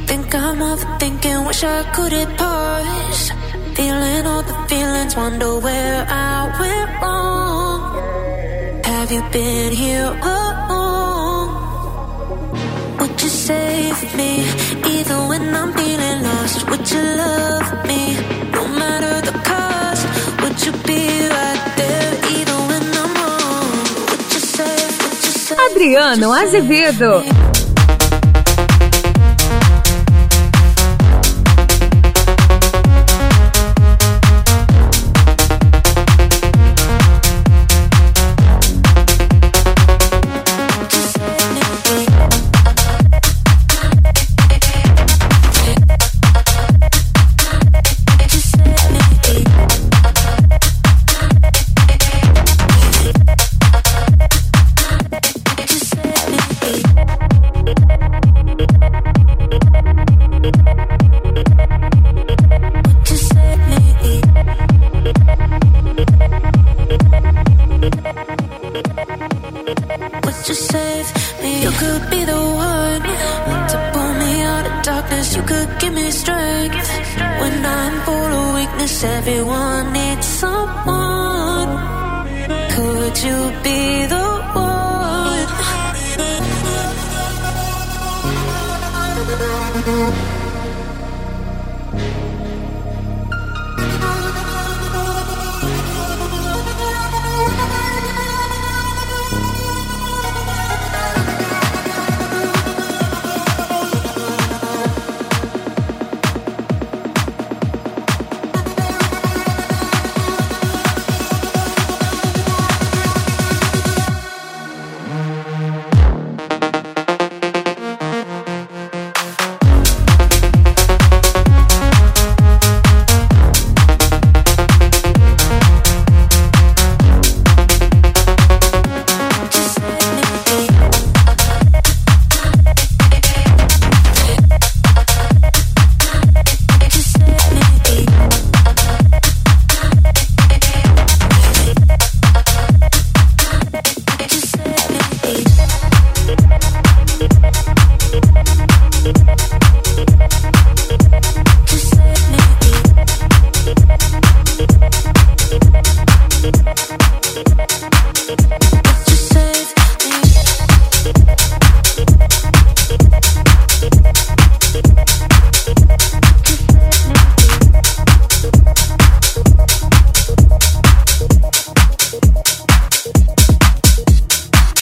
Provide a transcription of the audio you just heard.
Think I'm overthinking, wish I could hit pause. Feeling all the feelings, wonder where I went wrong. Have you been here alone? Would you save me, even when I'm feeling lost? Would you love me, no matter the cost? Would you be right there, even when I'm wrong? Would you save Adriano Azevedo. Everyone needs someone. Could you be the one?